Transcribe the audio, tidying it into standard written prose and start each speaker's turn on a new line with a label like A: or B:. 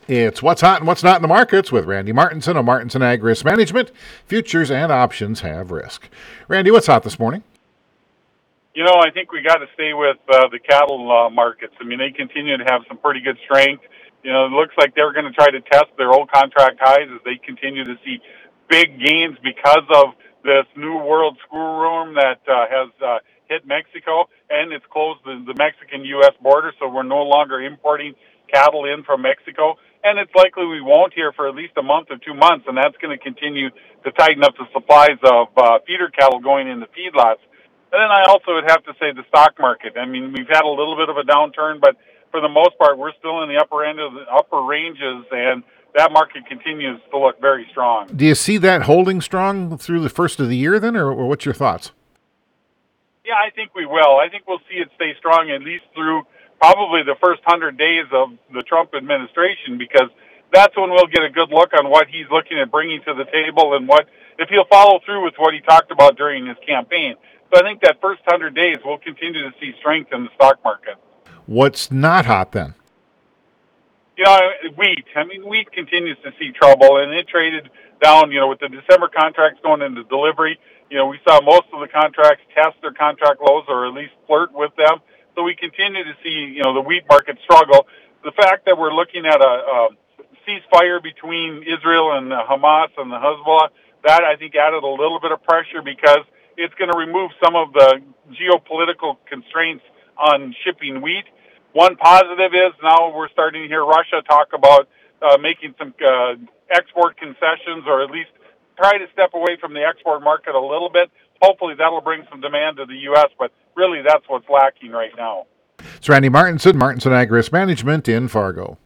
A: It's What's Hot and What's Not in the Markets with Randy Martinson of Martinson Ag Risk Management. Futures and options have risk. Randy, what's hot this morning?
B: I think we got to stay with the cattle markets. I mean, they continue to have some pretty good strength. It looks like they're going to try to test their old contract highs as they continue to see big gains because of this new world screwworm that has hit Mexico, and it's closed the Mexican-U.S. border, so we're no longer importing cattle in from Mexico. And it's likely we won't here for at least a month or 2 months, and that's going to continue to tighten up the supplies of feeder cattle going into feedlots. And then I also would have to say the stock market. I mean, we've had a little bit of a downturn, but for the most part, we're still in the upper end of the upper ranges, and that market continues to look very strong.
A: Do you see that holding strong through the first of the year then, or what's your thoughts?
B: Yeah, I think we will. I think we'll see it stay strong at least through probably the first 100 days of the Trump administration, because that's when we'll get a good look on what he's looking at bringing to the table and if he'll follow through with what he talked about during his campaign. So I think that first 100 days we'll continue to see strength in the stock market.
A: What's not hot then?
B: Wheat. I mean, wheat continues to see trouble, and it traded down, with the December contracts going into delivery. We saw most of the contracts test their contract lows or at least flirt with them. So we continue to see, the wheat market struggle. The fact that we're looking at a ceasefire between Israel and Hamas and the Hezbollah, that I think added a little bit of pressure because it's going to remove some of the geopolitical constraints on shipping wheat. One positive is now we're starting to hear Russia talk about making some export concessions, or at least try to step away from the export market a little bit. Hopefully that'll bring some demand to the U.S., but really that's what's lacking right now.
A: It's Randy Martinson, Martinson Ag Risk Management in Fargo.